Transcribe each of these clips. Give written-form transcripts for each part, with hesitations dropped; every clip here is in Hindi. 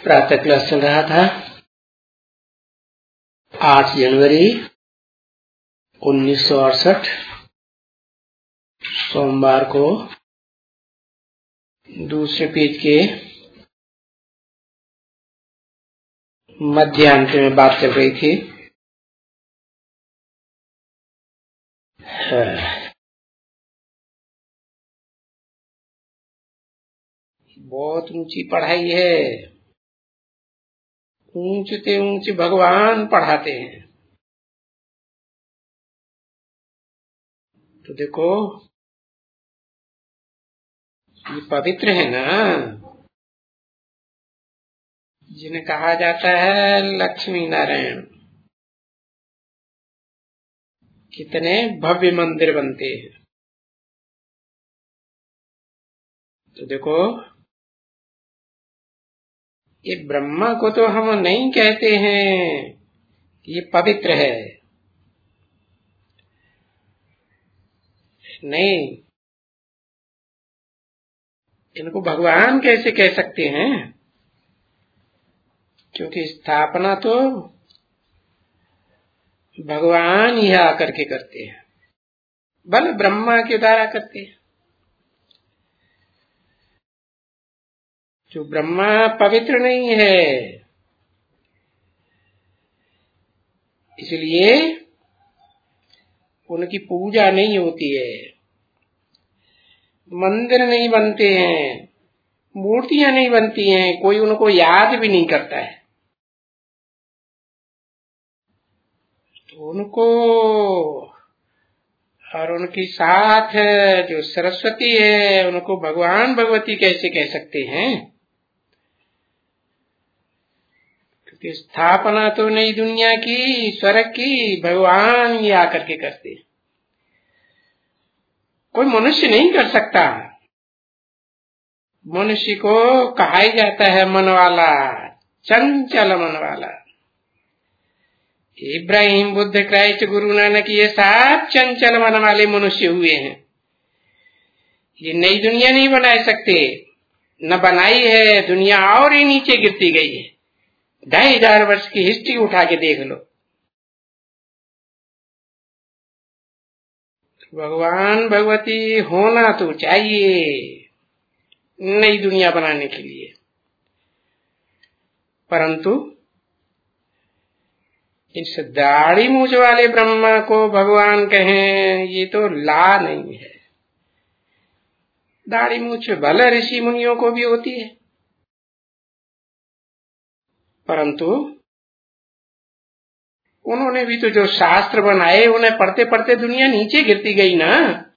प्रातः क्लास चल रहा था। 8 जनवरी 1968 सोमवार को दूसरे पेज के मध्यांत में बात चल रही थी। बहुत ऊंची पढ़ाई है, ऊंचे ऊंचे भगवान पढ़ाते हैं। तो देखो ये पवित्र है ना, जिन्हें कहा जाता है लक्ष्मी नारायण। कितने भव्य मंदिर बनते हैं। तो देखो ये ब्रह्मा को तो हम नहीं कहते हैं कि ये पवित्र है, नहीं, इनको भगवान कैसे कह सकते हैं, क्योंकि स्थापना तो भगवान ही आकर के करते हैं, बल ब्रह्मा के द्वारा करते हैं। जो ब्रह्मा पवित्र नहीं है, इसलिए उनकी पूजा नहीं होती है, मंदिर नहीं बनते हैं, मूर्तियां नहीं बनती हैं, कोई उनको याद भी नहीं करता है। तो उनको और उनकी साथ जो सरस्वती है उनको भगवान भगवती कैसे कह सकते हैं, क्योंकि स्थापना तो नई दुनिया की, ईश्वर की भगवान ही आकर के करते, कोई मनुष्य नहीं कर सकता। मनुष्य को कहा ही जाता है मन वाला, चंचल मन वाला। इब्राहिम, बुद्ध, क्राइस्ट, गुरु नानक, ये सब चंचल मन वाले मनुष्य हुए हैं। ये नई दुनिया नहीं बना सकते, न बनाई है, दुनिया और ही नीचे गिरती गई है। 2500 वर्ष की हिस्ट्री उठा के देख लो। भगवान भगवती होना तो चाहिए नई दुनिया बनाने के लिए, परंतु इस दाढ़ी मूछ वाले ब्रह्मा को भगवान कहें, ये तो ला नहीं है। दाढ़ी मूछ भले ऋषि मुनियों को भी होती है, परंतु उन्होंने भी तो जो शास्त्र बनाए उन्हें पढ़ते पढ़ते दुनिया नीचे गिरती गई ना।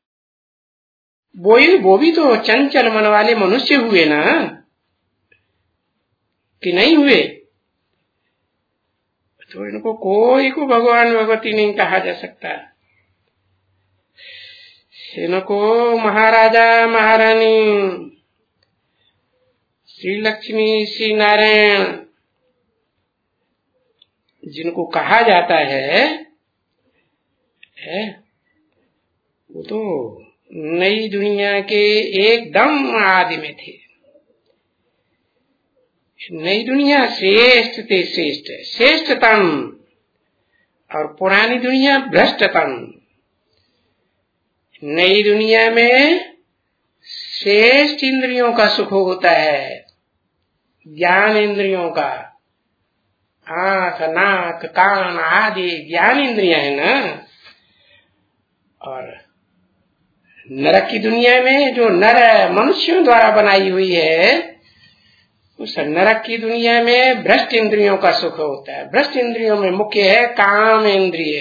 वो भी तो चंचल मन वाले मनुष्य हुए ना, कि नहीं हुए। तो इनको कोई को भगवान भगवती नहीं कहा जा सकता। इनको महाराजा महारानी, श्री लक्ष्मी, श्री नारायण जिनको कहा जाता है, वो तो नई दुनिया के एकदम आदि में थे। नई दुनिया श्रेष्ठ थे, श्रेष्ठतम, और पुरानी दुनिया भ्रष्टतम। नई दुनिया में श्रेष्ठ इंद्रियों का सुख होता है, ज्ञान इंद्रियों का, आंख, नाक, कान आदि ज्ञान इंद्रियां है ना। और नरक की दुनिया में जो नर मनुष्यों द्वारा बनाई हुई है, उस नरक की दुनिया में भ्रष्ट इंद्रियों का सुख होता है। भ्रष्ट इंद्रियों में मुख्य है काम इंद्रिय,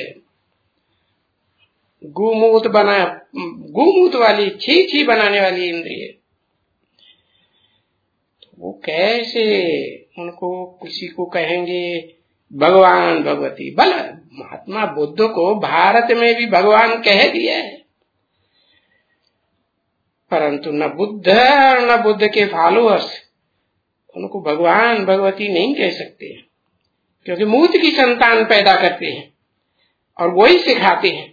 गुमूत वाली, छी बनाने वाली इंद्रिय। वो कैसे उनको किसी को कहेंगे भगवान भगवती। भला महात्मा बुद्ध को भारत में भी भगवान कह दिया है, परंतु न बुद्ध और न बुद्ध के फॉलोअर्स उनको भगवान भगवती नहीं कह सकते, क्योंकि मूर्ख की संतान पैदा करते हैं और वही सिखाते हैं।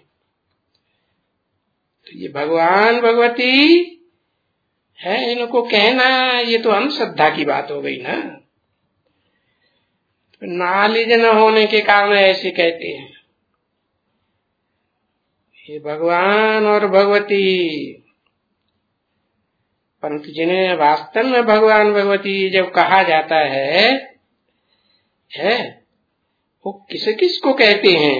तो ये भगवान भगवती है, इनको कहना ये तो अंधश्रद्धा की बात हो गई ना। नॉलेज न होने के कारण ऐसे कहते हैं। ये भगवान और भगवती, परंतु जिन्हें वास्तव में भगवान भगवती जब कहा जाता है वो किस किस को कहते हैं?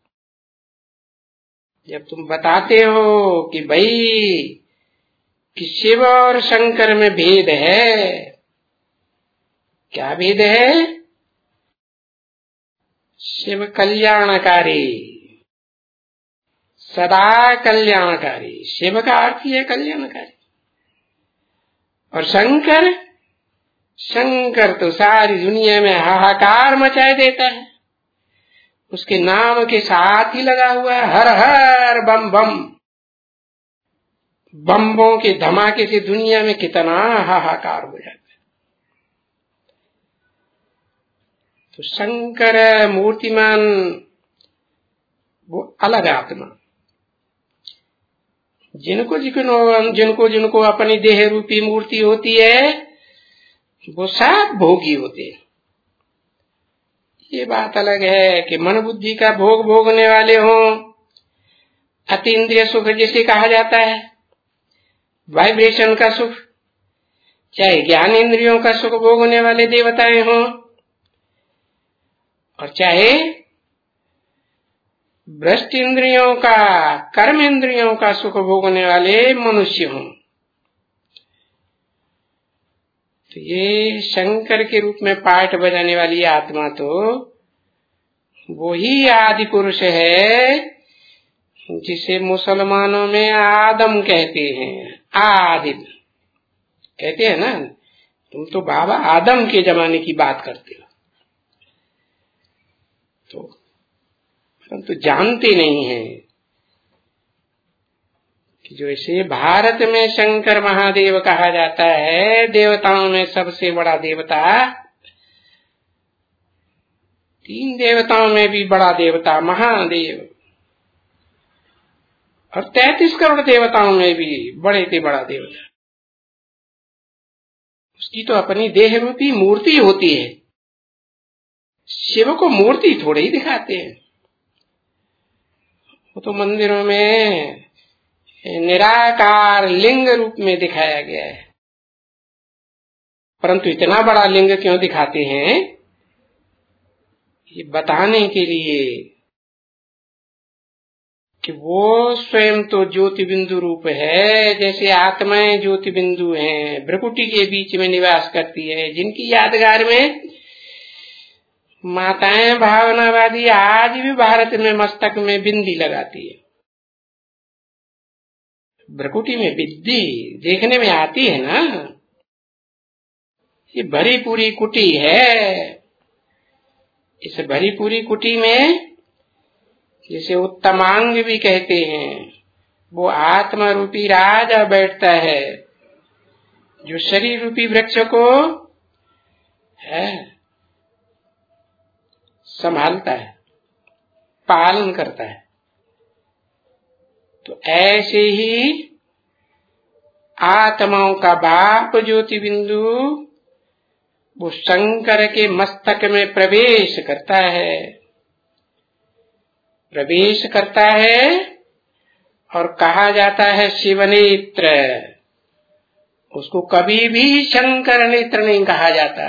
जब तुम बताते हो कि भाई कि शिव और शंकर में भेद है, क्या भेद है? शिव कल्याणकारी, सदा कल्याणकारी, शिव का अर्थ ही है कल्याणकारी। और शंकर, शंकर तो सारी दुनिया में हाहाकार मचाए देता है, उसके नाम के साथ ही लगा हुआ है हर हर बम बम। बम्बों के धमाके से दुनिया में कितना हाहाकार हो जाता है। तो शंकर मूर्तिमान वो अलग आत्मा, जिनको जिनको जिनको अपनी देह रूपी मूर्ति होती है वो सब भोगी होते हैं। ये बात अलग है कि मन बुद्धि का भोग भोगने वाले हों, अतीन्द्रिय सुख जिसे कहा जाता है, वाइब्रेशन का सुख, चाहे ज्ञान इंद्रियों का सुख भोगने वाले देवताएं हों, और चाहे भ्रष्ट इंद्रियों का, कर्म इंद्रियों का सुख भोगने वाले मनुष्य हों। तो ये शंकर के रूप में पाठ बजाने वाली आत्मा तो वो ही आदि पुरुष है जिसे मुसलमानों में आदम कहते हैं। आदिम कहते हैं ना, तुम तो बाबा आदम के जमाने की बात करते हो, तो परंतु जानते नहीं है कि जो इसे भारत में शंकर महादेव कहा जाता है, देवताओं में सबसे बड़ा देवता, 3 देवताओं में भी बड़ा देवता महादेव, और 33 करोड़ देवताओं में भी बड़े से बड़ा देवता। उसकी तो अपनी देह रूपी मूर्ति होती है। शिव को मूर्ति थोड़े ही दिखाते हैं, वो तो मंदिरों में निराकार लिंग रूप में दिखाया गया है। परंतु इतना बड़ा लिंग क्यों दिखाते हैं? ये बताने के लिए कि वो स्वयं तो ज्योति बिंदु रूप है, जैसे आत्माएं ज्योति बिंदु हैं, भ्रकुटी के बीच में निवास करती है, जिनकी यादगार में माताएं भावनावादी आज भी भारत में मस्तक में बिंदी लगाती है। भ्रकुटी में बिंदी देखने में आती है ना, ये भरी पूरी कुटी है। इस भरी पूरी कुटी में जिसे उत्तमांग भी कहते हैं, वो आत्मा रूपी राजा बैठता है, जो शरीर रूपी वृक्ष को है संभालता है, पालन करता है। तो ऐसे ही आत्माओं का बाप ज्योति बिंदु वो शंकर के मस्तक में प्रवेश करता है और कहा जाता है शिवनेत्र। उसको कभी भी शंकर नेत्र नहीं कहा जाता।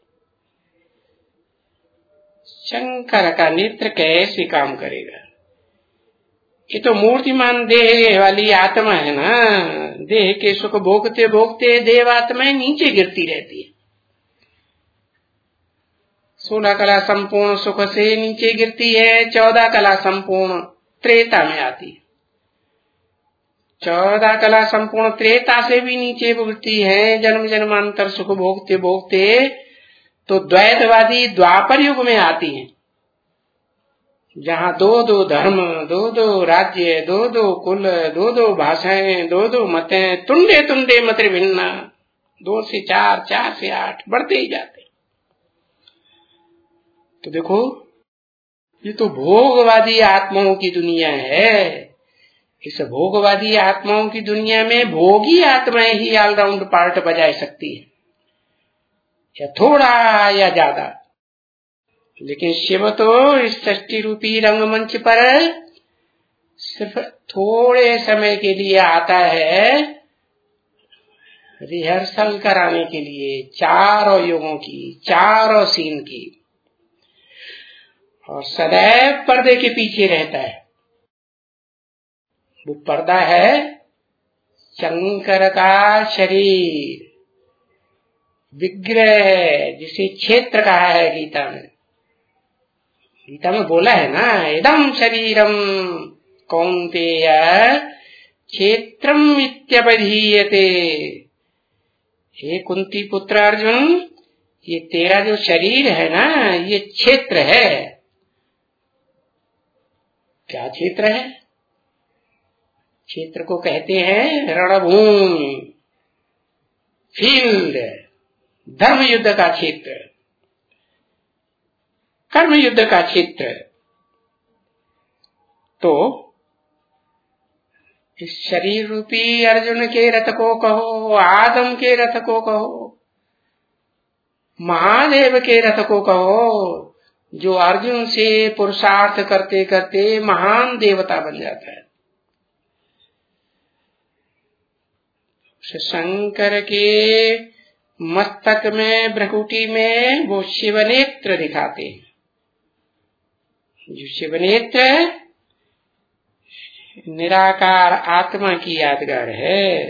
शंकर का नेत्र कैसे काम करेगा? ये तो मूर्तिमान देह वाली आत्मा है ना, देह के सुख भोगते भोगते देवात्माएं नीचे गिरती रहती है। 16 कला संपूर्ण सुख से नीचे गिरती है, 14 कला संपूर्ण त्रेता में आती है। 14 कला संपूर्ण त्रेता से भी नीचे गिरती है, जन्म जन्मांतर सुख भोगते भोगते तो द्वैतवादी द्वापर युग में आती है, जहाँ 2 धर्म, 2 राज्य, 2 कुल, 2 भाषाएं, 2 मतें, तुंडे तुंडे मत भिन्ना, 2 से 4, 4 से 8 बढ़ते ही जाते। तो देखो, ये तो भोगवादी आत्माओं की दुनिया है। इस भोगवादी आत्माओं की दुनिया में भोगी आत्माएं ही ऑलराउंड पार्ट बजा सकती है, या थोड़ा या ज्यादा। लेकिन शिव तो इस सृष्टि रूपी रंगमंच पर सिर्फ थोड़े समय के लिए आता है, रिहर्सल कराने के लिए, चारों युगों की, चारों सीन की, और सदैव पर्दे के पीछे रहता है। वो पर्दा है शंकर का शरीर, विग्रह है, जिसे क्षेत्र कहा है गीता में। गीता में बोला है ना, इदं शरीरम कौन्तेय क्षेत्रम इत्यवधीयते। हे कुंती पुत्र अर्जुन, ये तेरा जो शरीर है ना, ये क्षेत्र है। क्या क्षेत्र है? क्षेत्र को कहते हैं रणभूमि, फील्ड, धर्म युद्ध का क्षेत्र, कर्म युद्ध का क्षेत्र। तो इस शरीर रूपी अर्जुन के रथ को कहो, आदम के रथ को कहो, महादेव के रथ को कहो, जो अर्जुन से पुरुषार्थ करते करते महान देवता बन जाता है। शंकर के मस्तक में, भ्रकुटी में वो शिवनेत्र दिखाते हैं। जो शिवनेत्र निराकार आत्मा की यादगार है।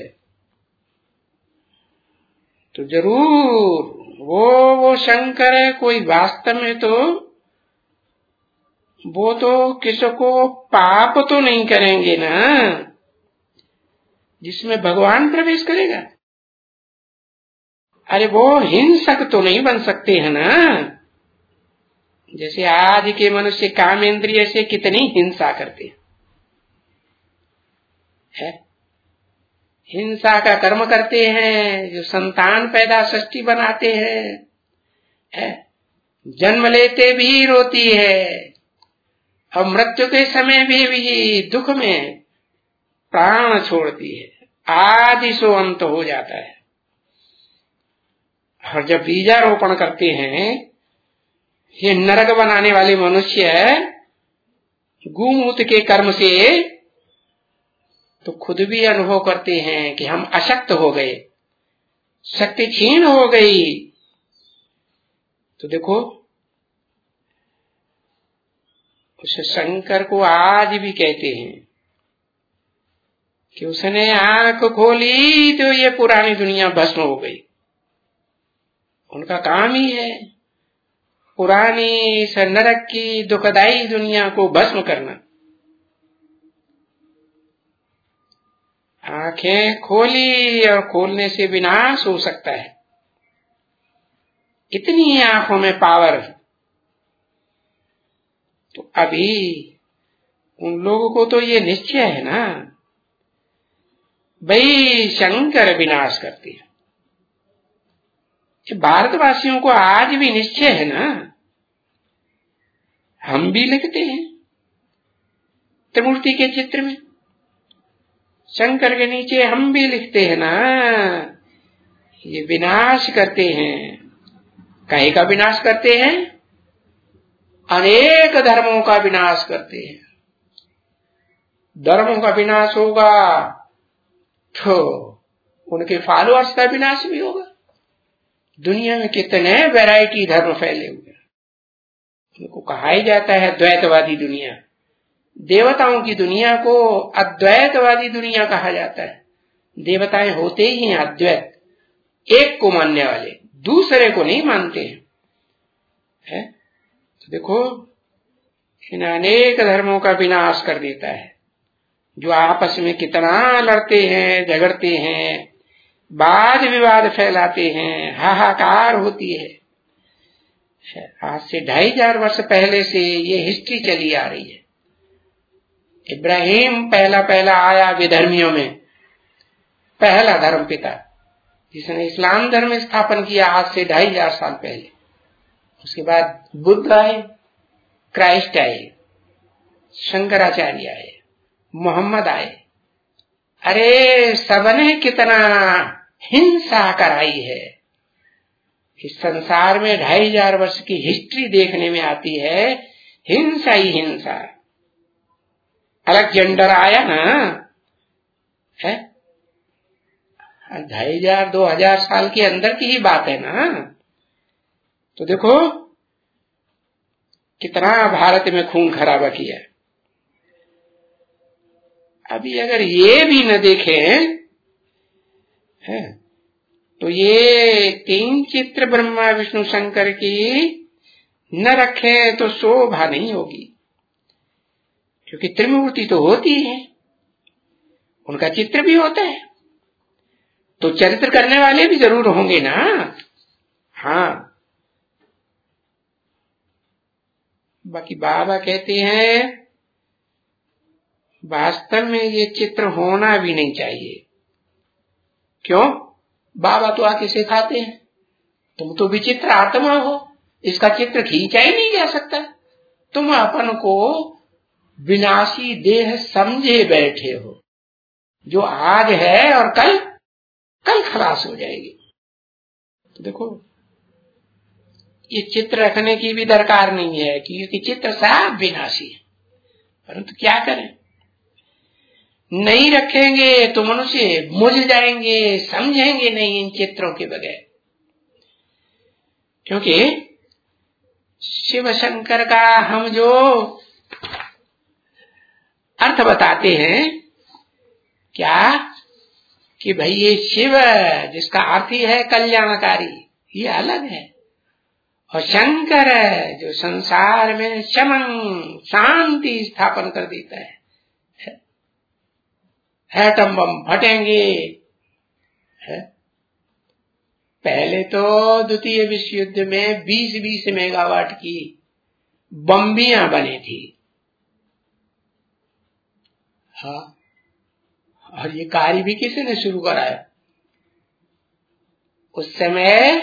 तो जरूर वो शंकर है, कोई वास्तव में तो वो तो किसको पाप तो नहीं करेंगे ना, जिसमें भगवान प्रवेश करेगा। अरे वो हिंसक तो नहीं बन सकते हैं ना, जैसे आज के मनुष्य कामेंद्रिय से कितनी हिंसा करते हैं, हिंसा का कर्म करते हैं, जो संतान पैदा सृष्टि बनाते हैं, जन्म लेते भी रोती है, और मृत्यु के समय भी दुख में प्राण छोड़ती है, आदि सो अंत हो जाता है। और जब बीजारोपण करते हैं ये नरक बनाने वाले मनुष्य गूमूत्र के कर्म से, तो खुद भी अनुभव करते हैं कि हम अशक्त हो गए, शक्ति क्षीण हो गई। तो देखो उस शंकर को आज भी कहते हैं कि उसने आंख खोली तो ये पुरानी दुनिया भस्म हो गई। उनका काम ही है पुरानी इस नरक की दुखदाई दुनिया को भस्म करना। आंखें खोली और खोलने से विनाश हो सकता है, इतनी आंखों में पावर। तो अभी उन लोगों को तो ये निश्चय है ना, भाई शंकर विनाश करते हैं। भारतवासियों को आज भी निश्चय है ना, हम भी लिखते हैं त्रिमूर्ति के चित्र में, शंकर के नीचे हम भी लिखते हैं ना, ये विनाश करते हैं। काहे का विनाश करते हैं? अनेक धर्मों का विनाश करते हैं। धर्मों का विनाश होगा तो उनके फॉलोअर्स का विनाश भी होगा। दुनिया में कितने वैरायटी धर्म फैले हुए हैं, उनको कहा ही जाता है द्वैतवादी दुनिया। देवताओं की दुनिया को अद्वैतवादी दुनिया कहा जाता है। देवताएं होते ही हैं अद्वैत, एक को मानने वाले, दूसरे को नहीं मानते हैं। तो देखो इन अनेक धर्मों का विनाश कर देता है, जो आपस में कितना लड़ते हैं, झगड़ते हैं, वाद विवाद फैलाते हैं, हाहाकार होती है। आज से 2500 वर्ष पहले से ये हिस्ट्री चली आ रही है। इब्राहिम पहला आया विधर्मियों में, पहला धर्म पिता, जिसने इस्लाम धर्म स्थापन किया आज से 2500 साल पहले। उसके बाद बुद्ध आए, क्राइस्ट आए, शंकराचार्य आए, मोहम्मद आए। अरे सबने कितना हिंसा कराई है, इस संसार में 2500 वर्ष की हिस्ट्री देखने में आती है, हिंसा ही हिंसा। अलेक्जेंडर आया ना, है 2500-2000 साल के अंदर की ही बात है ना। तो देखो कितना भारत में खून खराबा किया। अभी अगर ये भी न देखें है, तो ये 3 चित्र ब्रह्मा विष्णु शंकर की न रखे तो शोभा नहीं होगी, क्योंकि त्रिमूर्ति तो होती है, उनका चित्र भी होता है, तो चरित्र करने वाले भी जरूर होंगे ना। हाँ, बाकी बाबा कहते हैं वास्तव में ये चित्र होना भी नहीं चाहिए। क्यों? बाबा तो आके सिखाते हैं, तुम तो विचित्र आत्मा हो, इसका चित्र खींचा ही नहीं जा सकता। तुम अपन को विनाशी देह समझे बैठे हो, जो आज है और कल खलास हो जाएगी। तो देखो ये चित्र रखने की भी दरकार नहीं है, क्योंकि चित्र सब विनाशी है। परंतु क्या करें, नहीं रखेंगे तो मनुष्य मुझ जाएंगे, समझेंगे नहीं इन चित्रों के बगैर। क्योंकि शिव शंकर का हम जो अर्थ बताते हैं क्या, कि भाई ये शिव जिसका अर्थ ही है कल्याणकारी, ये अलग है, और शंकर जो संसार में शमन शांति स्थापन कर देता है। एटम बम फटेंगे, है? पहले तो द्वितीय विश्व युद्ध में 20-20 मेगावाट की बम्बियां बनी थी। हाँ, और ये कार्य भी किसी ने शुरू कराया। उस समय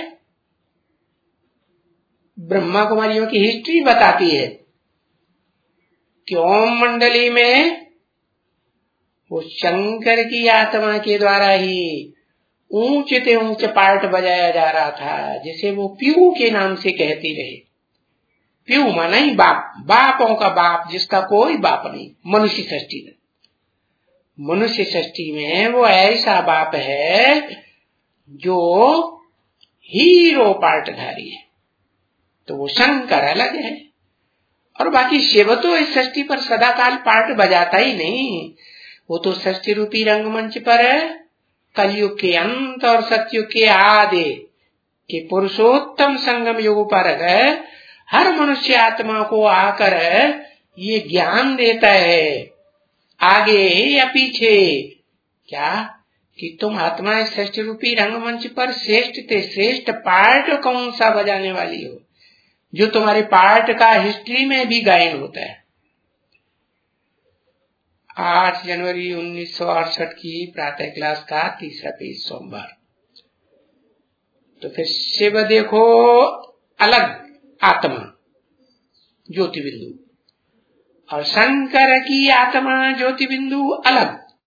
ब्रह्मा कुमारियों की हिस्ट्री बताती है कि ओम मंडली में वो शंकर की आत्मा के द्वारा ही ऊंचे से ऊंचे पार्ट बजाया जा रहा था, जिसे वो प्यू के नाम से कहती रहे। प्यू माना ही बाप, बापों का बाप, जिसका कोई बाप नहीं। मनुष्य सृष्टि में, मनुष्य सृष्टि में वो ऐसा बाप है जो हीरो पार्टधारी है, तो वो शंकर अलग है। और बाकी शिव तो इस सृष्टि पर सदाकाल पार्ट बजाता ही नहीं, वो तो सृष्टि रूपी रंगमंच पर कलयुग के अंत और सतयुग के आदि के पुरुषोत्तम संगम युग पर हर मनुष्य आत्मा को आकर ये ज्ञान देता है, आगे या पीछे, क्या कि तुम आत्मा सृष्टि रूपी रंगमंच पर श्रेष्ठ से श्रेष्ठ पार्ट कौन सा बजाने वाली हो, जो तुम्हारे पार्ट का हिस्ट्री में भी गायन होता है। 8 जनवरी 1968 की प्रातः क्लास का 3रा पेज सोमवार। तो फिर शिव देखो अलग आत्मा ज्योति बिंदु, और शंकर की आत्मा ज्योति बिंदु अलग।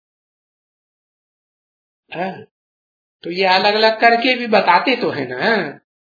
तो ये अलग अलग करके भी बताते तो है ना,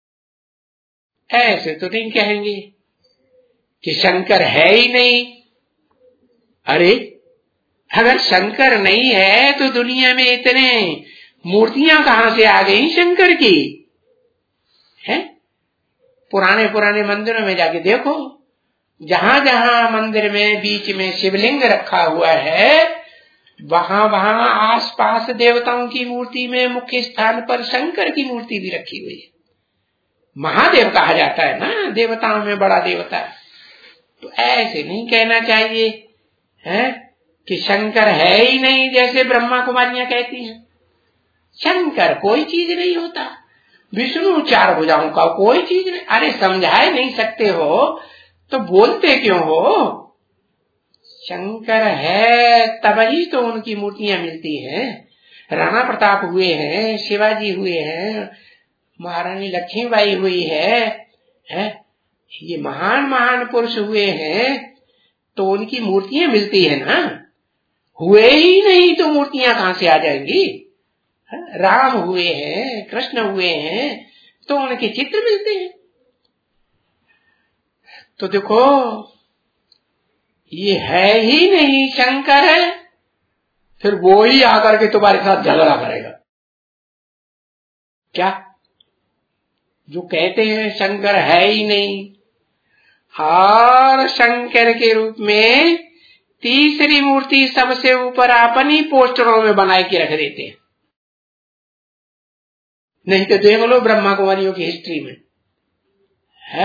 ऐसे तो नहीं कहेंगे कि शंकर है ही नहीं। अरे अगर शंकर नहीं है तो दुनिया में इतने मूर्तियां कहां से आ गई शंकर की, है? पुराने मंदिरों में जाके देखो, जहां जहां मंदिर में बीच में शिवलिंग रखा हुआ है, वहां वहां आसपास देवताओं की मूर्ति में मुख्य स्थान पर शंकर की मूर्ति भी रखी हुई है। महादेव कहा जाता है ना, देवताओं में बड़ा देवता। तो ऐसे नहीं कहना चाहिए है कि शंकर है ही नहीं, जैसे ब्रह्मा कुमारियां कहती हैं। शंकर कोई चीज नहीं होता, विष्णु 4 भुजाओं का कोई चीज नहीं। अरे समझा नहीं सकते हो तो बोलते क्यों हो? शंकर है तभी तो उनकी मूर्तियां मिलती हैं। राणा प्रताप हुए हैं, शिवाजी हुए हैं, महारानी लक्ष्मीबाई हुई है? ये महान महान पुरुष हुए हैं तो उनकी मूर्तियां मिलती है ना। हुए ही नहीं तो मूर्तियां कहां से आ जाएंगी? राम हुए हैं, कृष्ण हुए हैं, तो उनके चित्र मिलते हैं। तो देखो ये है ही नहीं शंकर है, फिर वो ही आकर के तुम्हारे साथ झगड़ा करेगा क्या? जो कहते हैं शंकर है ही नहीं, और शंकर के रूप में तीसरी मूर्ति सबसे ऊपर अपनी पोस्टरों में बनाए के रख देते हैं। नहीं तो देख लो ब्रह्मा कुमारियों की हिस्ट्री में है,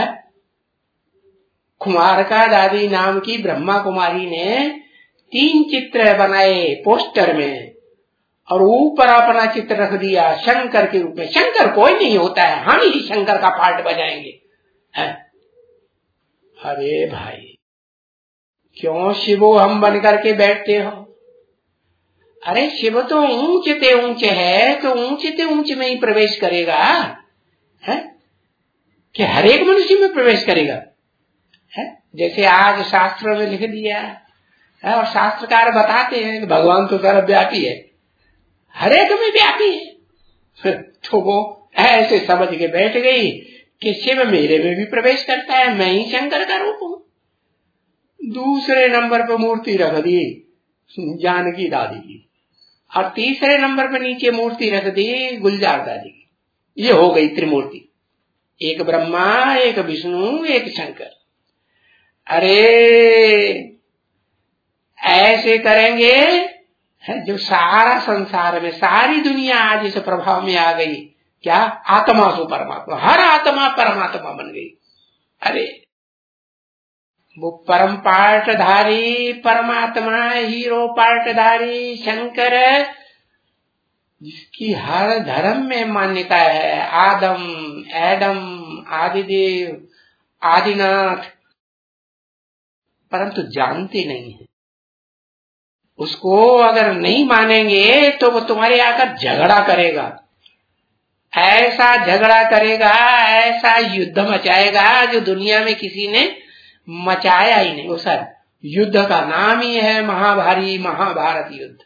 कुमारका दादी नाम की ब्रह्मा कुमारी ने 3 चित्र बनाए पोस्टर में, और ऊपर अपना चित्र रख दिया शंकर के रूप में। शंकर कोई नहीं होता है, हम ही शंकर का पार्ट बजाएंगे है? अरे भाई क्यों शिवो हम बन करके बैठते हो? अरे शिव तो ऊंचे ऊंचे है, तो ऊंचे ऊंचे में ही प्रवेश करेगा है कि हर एक मनुष्य में प्रवेश करेगा है? जैसे आज शास्त्र में लिख दिया है, और शास्त्रकार बताते हैं कि भगवान तो सर्वव्यापी है, हर एक में व्यापी है। तो वो ऐसे समझ के बैठ गई कि शिव मेरे में भी प्रवेश करता है, मैं ही शंकर का रूप हूं। दूसरे नंबर पर मूर्ति रख दी जानकी दादी की, और तीसरे नंबर पर नीचे मूर्ति रख दी गुलजार दादी की। ये हो गई त्रिमूर्ति, एक ब्रह्मा, एक विष्णु, एक शंकर। अरे ऐसे करेंगे जो सारा संसार में सारी दुनिया आज इस प्रभाव में आ गई। क्या? आत्मा सो परमात्मा, हर आत्मा परमात्मा बन गई। अरे वो परम पार्टधारी परमात्मा, हीरो पार्टधारी शंकर, जिसकी हर धर्म में मान्यता है, आदम, एडम, आदिदेव, आदिनाथ, परंतु जानते नहीं है उसको। अगर नहीं मानेंगे तो वो तुम्हारे आकर झगड़ा करेगा, ऐसा झगड़ा करेगा, ऐसा युद्ध मचाएगा जो दुनिया में किसी ने मचाया ही नहीं। वो सर युद्ध का नाम ही है महाभारी महाभारत युद्ध।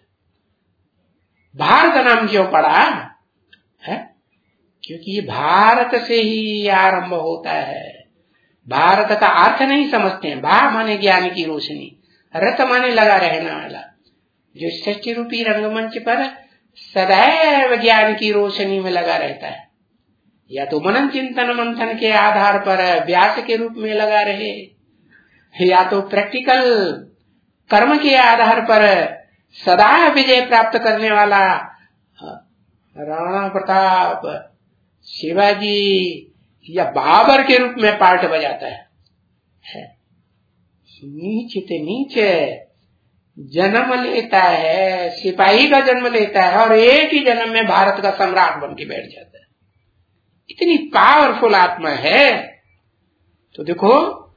भारत नाम क्यों पड़ा है? क्योंकि ये भारत से ही आरंभ होता है। भारत का अर्थ नहीं समझते हैं। भा माने ज्ञान की रोशनी, रत माने लगा रहने वाला, जो सृष्टि रूपी रंगमंच पर सदैव ज्ञान की रोशनी में लगा रहता है। या तो मनन चिंतन मंथन के आधार पर व्यास के रूप में लगा रहे, या तो प्रैक्टिकल कर्म के आधार पर सदा विजय प्राप्त करने वाला राणा प्रताप, शिवाजी या बाबर के रूप में पार्ट बजाता है। नीचे से नीचे जन्म लेता है, सिपाही का जन्म लेता है, और एक ही जन्म में भारत का सम्राट बन के बैठ जाता है। इतनी पावरफुल आत्मा है। तो देखो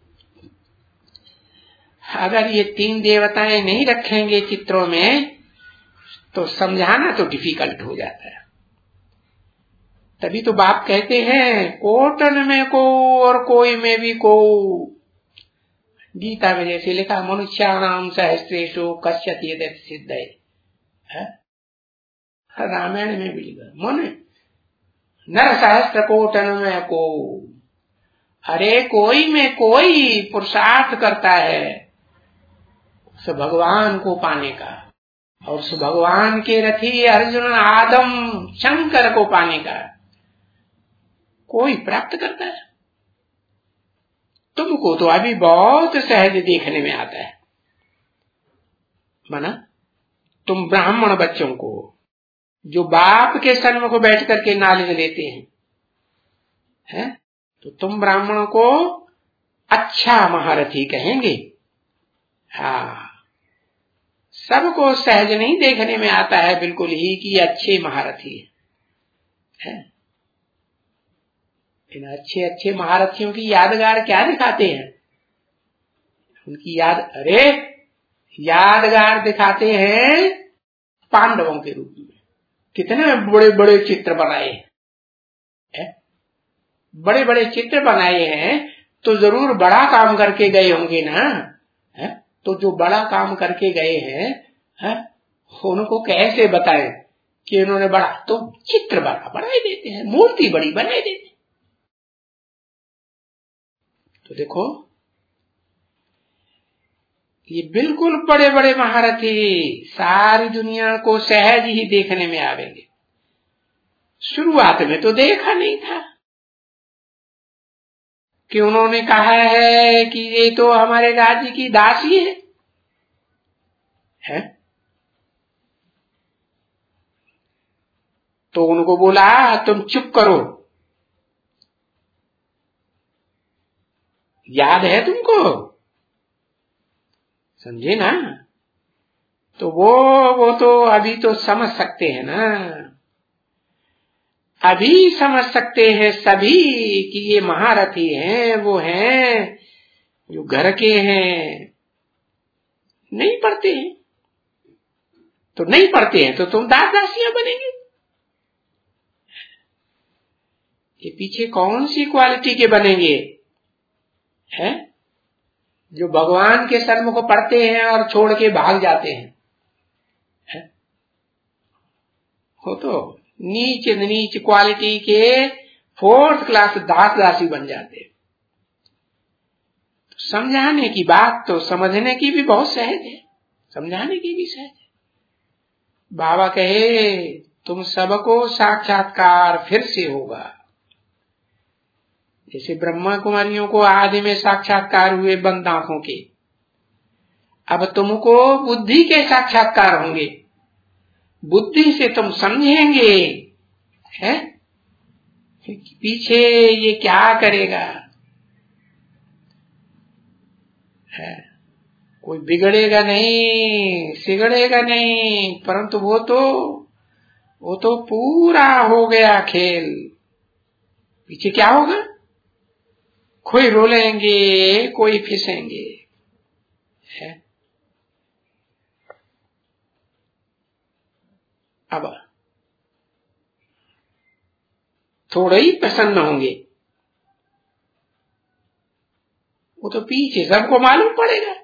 अगर ये 3 देवताएं नहीं रखेंगे चित्रों में तो समझाना तो डिफिकल्ट हो जाता है। तभी तो बाप कहते हैं कोटन में को और कोई में भी को। गीता में जैसे लिखा मनुष्याणाम सहस्रेषु कश्यति यदि सिद्धये, रामायण में भी लिखा मन नर सहस्त्र कोटन में को। अरे कोई में कोई पुरुषार्थ करता है उस भगवान को पाने का, और उस भगवान के रथी अर्जुन आदम शंकर को पाने का कोई प्राप्त करता है। तुमको तो अभी बहुत सहज देखने में आता है। माना तुम ब्राह्मण बच्चों को जो बाप के सन्मुख को बैठ करके नॉलेज लेते हैं, तो तुम ब्राह्मणों को अच्छा महारथी कहेंगे। हाँ, सबको सहज नहीं देखने में आता है बिल्कुल ही कि अच्छे महारथी है। इन अच्छे अच्छे महारथियों की यादगार क्या दिखाते हैं? उनकी यादगार दिखाते हैं पांडवों के रूप में। कितने बड़े बड़े चित्र बनाए हैं, बड़े बड़े चित्र बनाए हैं, तो जरूर बड़ा काम करके गए होंगे ना है? तो जो बड़ा काम करके गए हैं उनको कैसे बताएं कि उन्होंने बड़ा, तो चित्र बड़ा बनाए देते हैं, मूर्ति बड़ी बनाए देते हैं। तो देखो ये बिल्कुल बड़े बड़े महारथी सारी दुनिया को सहज ही देखने में आवेंगे, शुरुआत में तो देखा नहीं था कि उन्होंने कहा है कि ये तो हमारे राज्य की दासी है? तो उनको बोला तुम चुप करो, याद है तुमको, समझे ना? तो वो तो अभी तो समझ सकते हैं ना, अभी समझ सकते हैं सभी कि ये महारथी हैं, वो हैं जो घर के हैं, नहीं पढ़ते हैं। तो नहीं पढ़ते हैं तो तुम दास दासियां बनेंगे। ये पीछे कौन सी क्वालिटी के बनेंगे हैं? जो भगवान के सन्मुख पढ़ते हैं और छोड़ के भाग जाते हैं, हो तो नीच नीच क्वालिटी के 4th क्लास दास दासी बन जाते हैं। तो समझाने की बात तो समझने की भी बहुत सहज है, समझाने की भी सहज है। बाबा कहे तुम सबको साक्षात्कार फिर से होगा, जैसे ब्रह्मा कुमारियों को आदि में साक्षात्कार हुए बंद आंखों के, अब तुमको बुद्धि के साक्षात्कार होंगे, बुद्धि से तुम समझेंगे है पीछे ये क्या करेगा है। कोई बिगड़ेगा नहीं, सिगड़ेगा नहीं, परंतु वो तो पूरा हो गया खेल। पीछे क्या होगा? कोई रोलेंगे, कोई फिसेंगे है। अब थोड़े ही प्रसन्न होंगे, वो तो पीछे सबको मालूम पड़ेगा।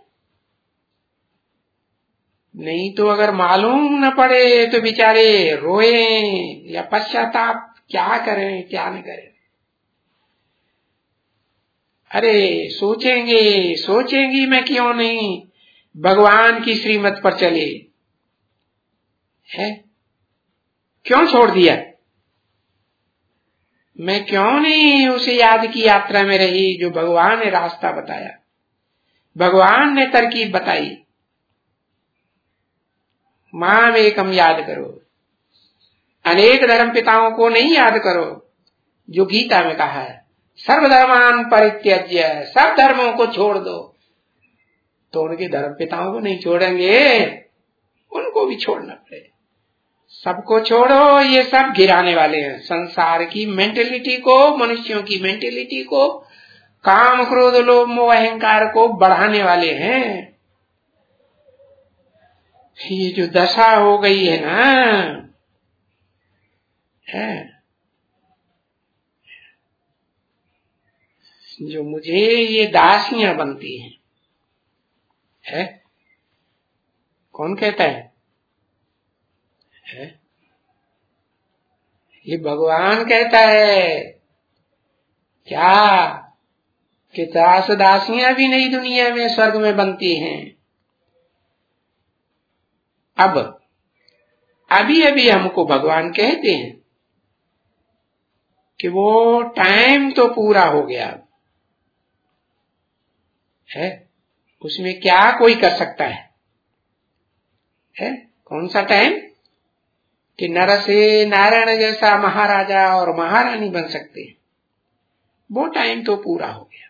नहीं तो अगर मालूम न पड़े तो बेचारे रोए या पश्चाताप क्या करें क्या न करें। अरे सोचेंगी मैं क्यों नहीं भगवान की श्रीमत पर चले है, क्यों छोड़ दिया, मैं क्यों नहीं उसे याद की यात्रा में रही जो भगवान ने रास्ता बताया, भगवान ने तरकीब बताई। मां एकम याद करो, अनेक धर्म पिताओं को नहीं याद करो, जो गीता में कहा है सर्वधर्मान परित्यज्य, सब धर्मों को छोड़ दो। तो उनके धर्म पिताओं को नहीं छोड़ेंगे, उनको भी छोड़ना पड़ेगा। सबको छोड़ो, ये सब गिराने वाले हैं संसार की मेंटेलिटी को, मनुष्यों की मेंटेलिटी को, काम क्रोध लोभ मोह अहंकार को बढ़ाने वाले हैं। ये जो दशा हो गई है ना है, जो मुझे ये दासियां बनती है? कौन कहता है? ये भगवान कहता है क्या कि दास दासियां भी नई दुनिया में स्वर्ग में बनती हैं। अब अभी हमको भगवान कहते हैं कि वो टाइम तो पूरा हो गया है, उसमें क्या कोई कर सकता है? कौन सा टाइम कि नर से नारायण जैसा महाराजा और महारानी बन सकते हैं, वो टाइम तो पूरा हो गया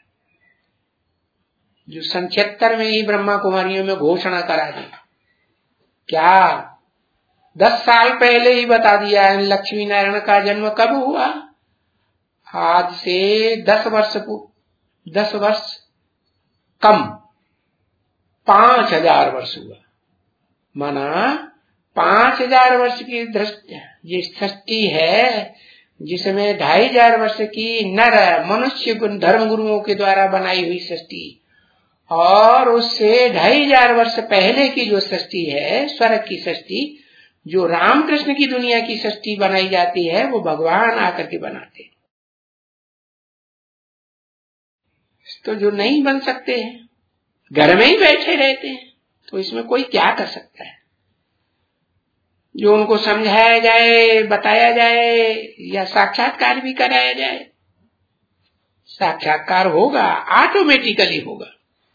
जो सन 76 में ही ब्रह्मा कुमारियों में घोषणा करा दी। क्या 10 साल पहले ही बता दिया है लक्ष्मी नारायण का जन्म कब हुआ? आज से 10 वर्ष कम 5000 वर्ष हुआ, माना 5000 वर्ष की दृष्टि ये सृष्टि है जिसमें 2500 वर्ष की नर मनुष्य धर्म गुरुओं के द्वारा बनाई हुई सृष्टि, और उससे 2500 वर्ष पहले की जो सृष्टि है स्वर्ग की सृष्टि, जो रामकृष्ण की दुनिया की सृष्टि बनाई जाती है, वो भगवान आकर के बनाते। तो जो नहीं बन सकते हैं, घर में ही बैठे रहते हैं, तो इसमें कोई क्या कर सकता है? जो उनको समझाया जाए, बताया जाए या साक्षात्कार भी कराया जाए, साक्षात्कार होगा, ऑटोमेटिकली होगा।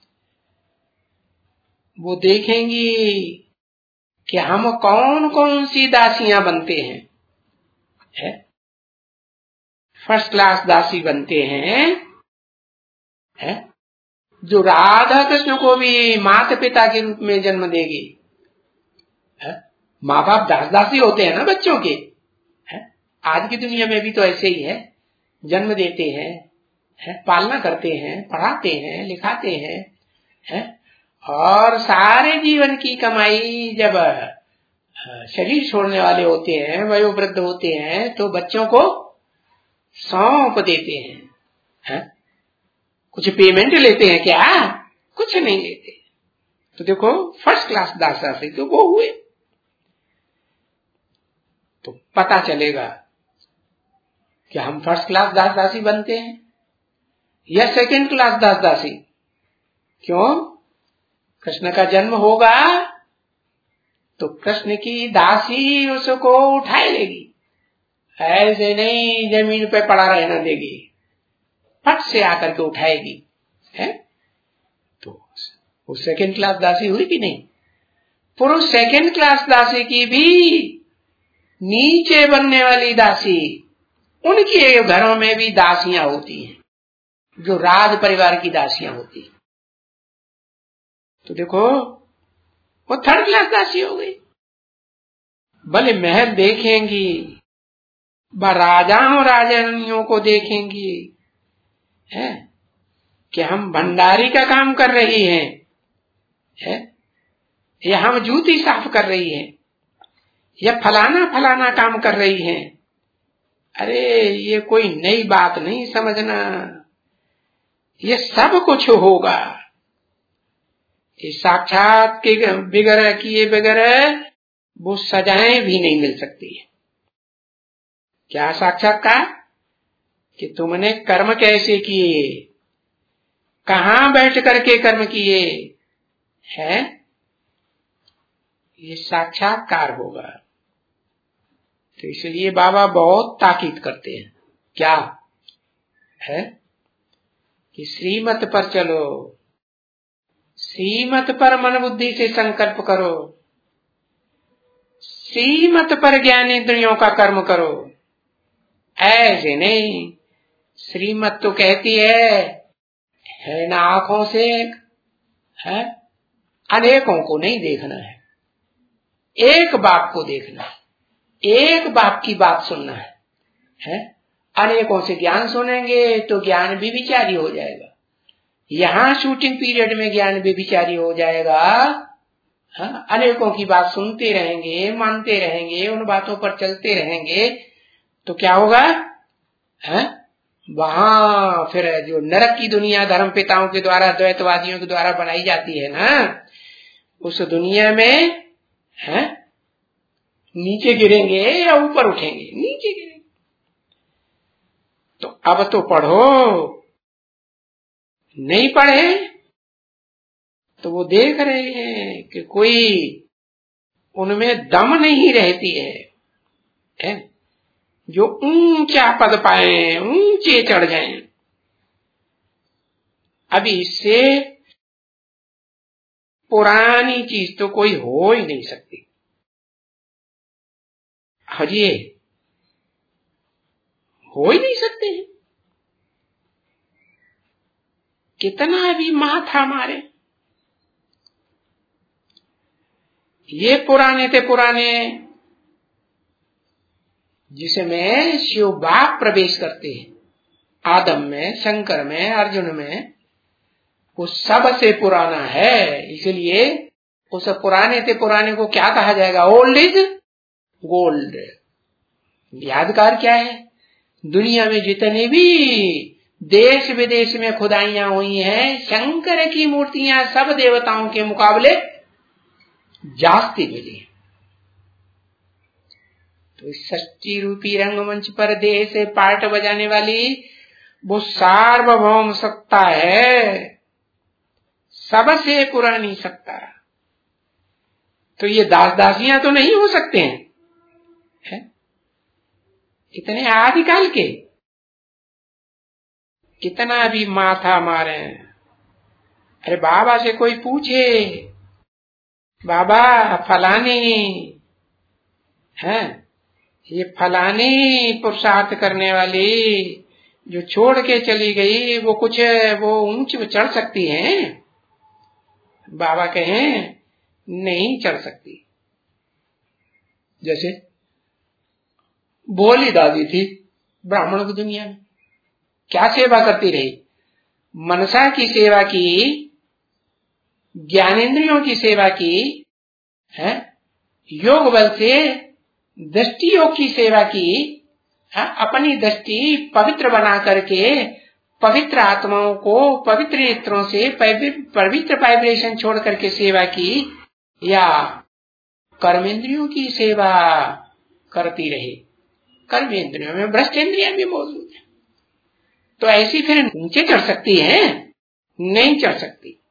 वो देखेंगी कि हम कौन कौन सी दासियां बनते हैं, है? फर्स्ट क्लास दासी बनते हैं, है? जो राधा कृष्ण को भी माता पिता के रूप में जन्म देगी, है? माँ बाप दास दासी होते हैं ना बच्चों के, है? आज की दुनिया में भी तो ऐसे ही है, जन्म देते हैं, है? पालना करते हैं, पढ़ाते हैं, लिखाते हैं, है? और सारे जीवन की कमाई जब शरीर छोड़ने वाले होते हैं, वयोवृद्ध होते हैं, तो बच्चों को सौंप देते हैं, है? कुछ पेमेंट लेते हैं क्या? कुछ नहीं लेते। तो देखो फर्स्ट क्लास दासा से तो वो हुए, तो पता चलेगा कि हम फर्स्ट क्लास दास दासी बनते हैं या सेकंड क्लास दास दासी। क्यों? कृष्ण का जन्म होगा तो कृष्ण की दासी उसको उठाए लेगी, ऐसे नहीं जमीन पे पड़ा रहना देगी, फट से आकर के उठाएगी, है? तो वो सेकंड क्लास दासी हुई कि नहीं? पुरुष सेकंड क्लास दासी की भी नीचे बनने वाली दासी, उनके घरों में भी दासियां होती हैं, जो राज परिवार की दासियां होती हैं। तो देखो वो थर्ड क्लास दासी हो गई। भले महल देखेंगी, राजाओं राजानियों को देखेंगी, है कि हम भंडारी का काम कर रही हैं, है? या हम जूती साफ कर रही हैं, या फलाना फलाना काम कर रही हैं। अरे ये कोई नई बात नहीं समझना, ये सब कुछ होगा। ये साक्षात के बगैर किए बगैर वो सजाएं भी नहीं मिल सकती है। क्या साक्षात्कार? कि तुमने कर्म कैसे किए, कहां बैठ करके कर्म किए, है? ये साक्षात्कार होगा। तो इसलिए बाबा बहुत ताकीद करते हैं, क्या है? कि श्रीमत पर चलो, श्रीमत पर मन बुद्धि से संकल्प करो, श्रीमत पर ज्ञान इंद्रियों का कर्म करो। ऐसे नहीं, श्रीमत तो कहती है ना आंखों से, है? अनेकों को नहीं देखना है, एक बाप को देखना है, एक बाप की बात सुनना है? अनेकों से ज्ञान सुनेंगे तो ज्ञान भी विचारी हो जाएगा, यहां शूटिंग पीरियड में ज्ञान भी विचारी हो जाएगा। हाँ, अनेकों की बात सुनते रहेंगे, मानते रहेंगे, उन बातों पर चलते रहेंगे, तो क्या होगा? है? वहां फिर जो नरक की दुनिया धर्म पिताओं के द्वारा, द्वैतवादियों के द्वारा बनाई जाती है ना, उस दुनिया में है नीचे गिरेंगे या ऊपर उठेंगे? नीचे गिरेंगे। तो अब तो पढ़ो, नहीं पढ़े तो वो देख रहे हैं कि कोई उनमें दम नहीं रहती है? जो ऊंचा पद पाए, ऊंचे चढ़ जाएं। अभी इससे पुरानी चीज तो कोई हो ही नहीं सकती। हजिए हो ही नहीं सकते हैं। कितना भी माथा मारे, ये पुराने थे पुराने, जिसमें शिव बाप प्रवेश करते हैं, आदम में, शंकर में, अर्जुन में, वो सबसे पुराना है। इसलिए उस पुराने थे पुराने को क्या कहा जाएगा? Old is gold. यादगार क्या है? दुनिया में जितने भी देश विदेश में खुदाइयां हुई हैं, शंकर की मूर्तियां सब देवताओं के मुकाबले जास्ती मिली। तो इस सच्ची रूपी रंगमंच पर देह से पार्ट बजाने वाली वो सार्वभौम सत्ता है, सबसे पुरानी सत्ता। तो ये दास दासियां तो नहीं हो सकते हैं, इतने आदिकाल के। कितना भी माथा मारे, अरे बाबा से कोई पूछे, बाबा फलानी है, ये फलानी पुरुषार्थ करने वाली जो छोड़ के चली गई, वो कुछ वो ऊंच चढ़ सकती हैं? बाबा कहें नहीं चढ़ सकती। जैसे भोली दादी थी ब्राह्मणों की दुनिया में, क्या सेवा करती रही? मनसा की सेवा की, ज्ञानेंद्रियों की सेवा की है, योग बल से दृष्टि योग की सेवा की, अपनी दृष्टि पवित्र बना करके पवित्र आत्माओं को पवित्र नेत्रों से पवित्र वाइब्रेशन छोड़ करके सेवा की, या कर्मेंद्रियों की सेवा करती रही। कर्मेंद्रियों में भ्रष्ट इंद्रियां भी मौजूद है, तो ऐसी फिर नीचे चढ़ सकती है? नहीं चढ़ सकती।